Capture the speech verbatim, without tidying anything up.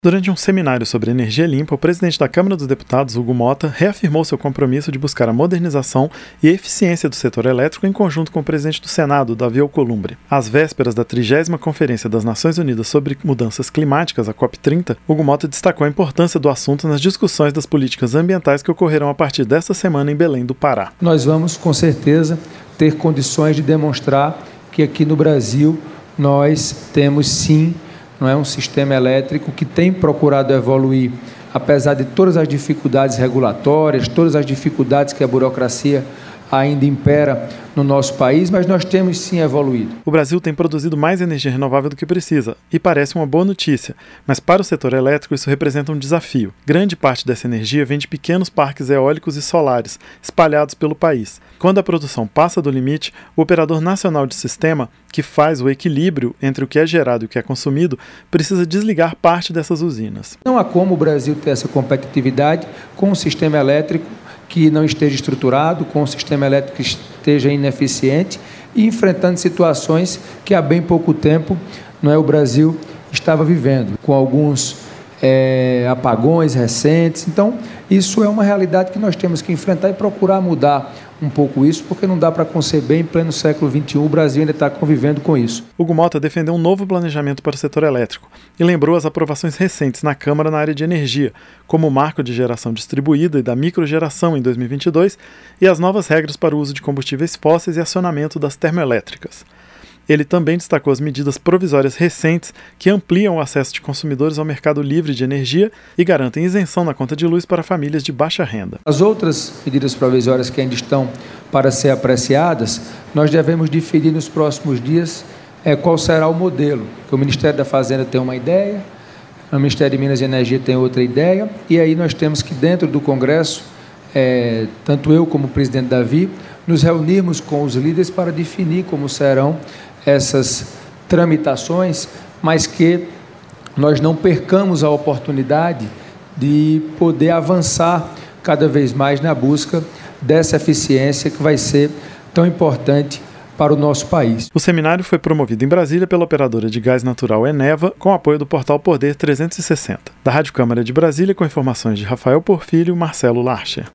Durante um seminário sobre energia limpa, o presidente da Câmara dos Deputados, Hugo Motta, reafirmou seu compromisso de buscar a modernização e eficiência do setor elétrico em conjunto com o presidente do Senado, Davi Alcolumbre. Às vésperas da trigésima Conferência das Nações Unidas sobre Mudanças Climáticas, a COP trinta, Hugo Motta destacou a importância do assunto nas discussões das políticas ambientais que ocorrerão a partir desta semana em Belém do Pará. Nós vamos, com certeza, ter condições de demonstrar que aqui no Brasil nós temos sim não é um sistema elétrico que tem procurado evoluir, apesar de todas as dificuldades regulatórias, todas as dificuldades que a burocracia ainda impera no nosso país, mas nós temos sim evoluído. O Brasil tem produzido mais energia renovável do que precisa, e parece uma boa notícia, mas para o setor elétrico isso representa um desafio. Grande parte dessa energia vem de pequenos parques eólicos e solares, espalhados pelo país. Quando a produção passa do limite, o operador nacional de sistema, que faz o equilíbrio entre o que é gerado e o que é consumido, precisa desligar parte dessas usinas. Não há como o Brasil ter essa competitividade com um sistema elétrico que não esteja estruturado, com um sistema elétrico que esteja ineficiente e enfrentando situações que há bem pouco tempo não é, o Brasil estava vivendo, com alguns é, apagões recentes. Então, isso é uma realidade que nós temos que enfrentar e procurar mudar um pouco isso, porque não dá para conceber em pleno século vinte e um, o Brasil ainda está convivendo com isso. Hugo Motta defendeu um novo planejamento para o setor elétrico e lembrou as aprovações recentes na Câmara na área de energia, como o marco de geração distribuída e da microgeração em dois mil e vinte e dois e as novas regras para o uso de combustíveis fósseis e acionamento das termoelétricas. Ele também destacou as medidas provisórias recentes que ampliam o acesso de consumidores ao mercado livre de energia e garantem isenção na conta de luz para famílias de baixa renda. As outras medidas provisórias que ainda estão para ser apreciadas, nós devemos definir nos próximos dias é, qual será o modelo. Que o Ministério da Fazenda tem uma ideia, o Ministério de Minas e Energia tem outra ideia, e aí nós temos que, dentro do Congresso, é, tanto eu como o presidente Davi, nos reunirmos com os líderes para definir como serão essas tramitações, mas que nós não percamos a oportunidade de poder avançar cada vez mais na busca dessa eficiência que vai ser tão importante para o nosso país. O seminário foi promovido em Brasília pela operadora de gás natural Eneva, com apoio do portal Poder trezentos e sessenta. Da Rádio Câmara de Brasília, com informações de Rafael Porfírio e Marcelo Larcher.